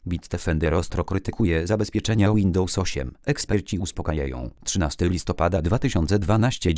Bitdefender ostro krytykuje zabezpieczenia Windows 8. Eksperci uspokajają. 13 listopada 2012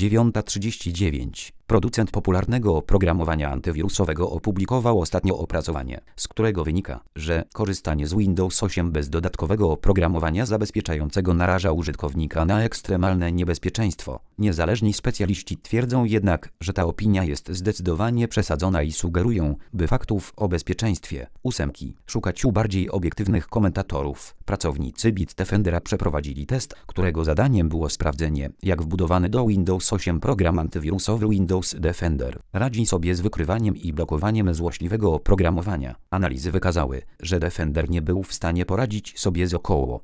9:39. Producent popularnego oprogramowania antywirusowego opublikował ostatnio opracowanie, z którego wynika, że korzystanie z Windows 8 bez dodatkowego oprogramowania zabezpieczającego naraża użytkownika na ekstremalne niebezpieczeństwo. Niezależni specjaliści twierdzą jednak, że ta opinia jest zdecydowanie przesadzona i sugerują, by faktów o bezpieczeństwie 8 szukać u bardziej obiektywnych komentatorów. Pracownicy Bitdefendera przeprowadzili test, którego zadaniem było sprawdzenie, jak wbudowany do Windows 8 program antywirusowy Windows Defender radzi sobie z wykrywaniem i blokowaniem złośliwego oprogramowania. Analizy wykazały, że Defender nie był w stanie poradzić sobie z około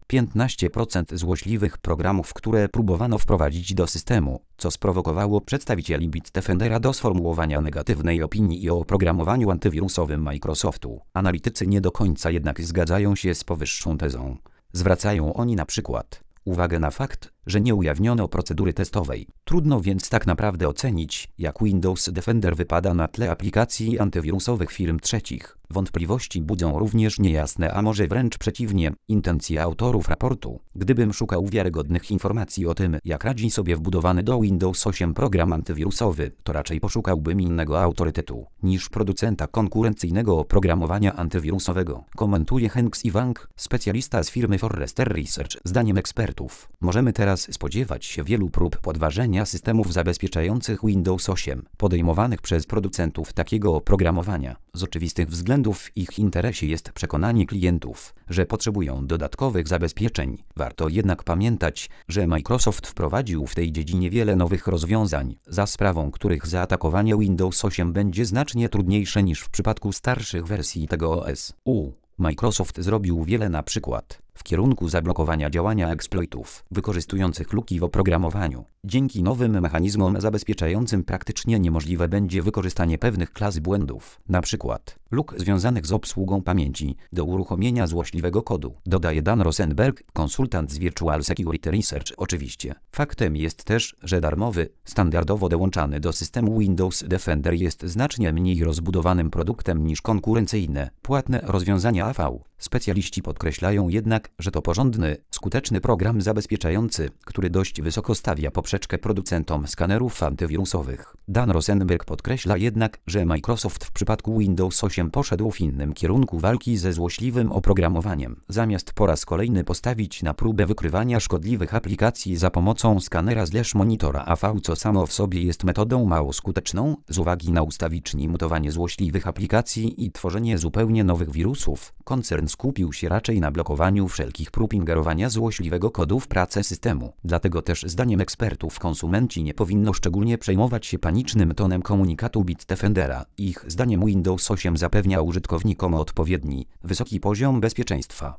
15% złośliwych programów, które próbowano wprowadzić do systemu, co sprowokowało przedstawicieli Bitdefendera do sformułowania negatywnej opinii o oprogramowaniu antywirusowym Microsoftu. Analitycy nie do końca jednak zgadzają się z powyższą tezą. Zwracają oni na przykład uwagę na fakt, że nie ujawniono procedury testowej. Trudno więc tak naprawdę ocenić, jak Windows Defender wypada na tle aplikacji antywirusowych firm trzecich. Wątpliwości budzą również niejasne, a może wręcz przeciwnie, intencje autorów raportu. Gdybym szukał wiarygodnych informacji o tym, jak radzi sobie wbudowany do Windows 8 program antywirusowy, to raczej poszukałbym innego autorytetu, niż producenta konkurencyjnego oprogramowania antywirusowego. Komentuje Henk Sivang, specjalista z firmy Forrester Research. Zdaniem ekspertów, możemy teraz spodziewać się wielu prób podważenia systemów zabezpieczających Windows 8, podejmowanych przez producentów takiego oprogramowania. Z oczywistych względów w ich interesie jest przekonanie klientów, że potrzebują dodatkowych zabezpieczeń. Warto jednak pamiętać, że Microsoft wprowadził w tej dziedzinie wiele nowych rozwiązań, za sprawą których zaatakowanie Windows 8 będzie znacznie trudniejsze niż w przypadku starszych wersji tego OS. Microsoft zrobił wiele na przykład w kierunku zablokowania działania eksploitów wykorzystujących luki w oprogramowaniu. Dzięki nowym mechanizmom zabezpieczającym praktycznie niemożliwe będzie wykorzystanie pewnych klas błędów, np. luk związanych z obsługą pamięci, do uruchomienia złośliwego kodu, dodaje Dan Rosenberg, konsultant z Virtual Security Research. Oczywiście. Faktem jest też, że darmowy, standardowo dołączany do systemu Windows Defender jest znacznie mniej rozbudowanym produktem niż konkurencyjne, płatne rozwiązania AV. Specjaliści podkreślają jednak, że to porządny, skuteczny program zabezpieczający, który dość wysoko stawia poprzeczkę producentom skanerów antywirusowych. Dan Rosenberg podkreśla jednak, że Microsoft w przypadku Windows 8 poszedł w innym kierunku walki ze złośliwym oprogramowaniem. Zamiast po raz kolejny postawić na próbę wykrywania szkodliwych aplikacji za pomocą skanera monitora AV, co samo w sobie jest metodą mało skuteczną, z uwagi na ustawicznie mutowanie złośliwych aplikacji i tworzenie zupełnie nowych wirusów, koncern skupił się raczej na blokowaniu wszelkich prób ingerowania złośliwego kodu w pracę systemu. Dlatego też zdaniem ekspertów konsumenci nie powinno szczególnie przejmować się panicznym tonem komunikatu Bitdefendera. Ich zdaniem Windows 8 zapewnia użytkownikom odpowiedni, wysoki poziom bezpieczeństwa.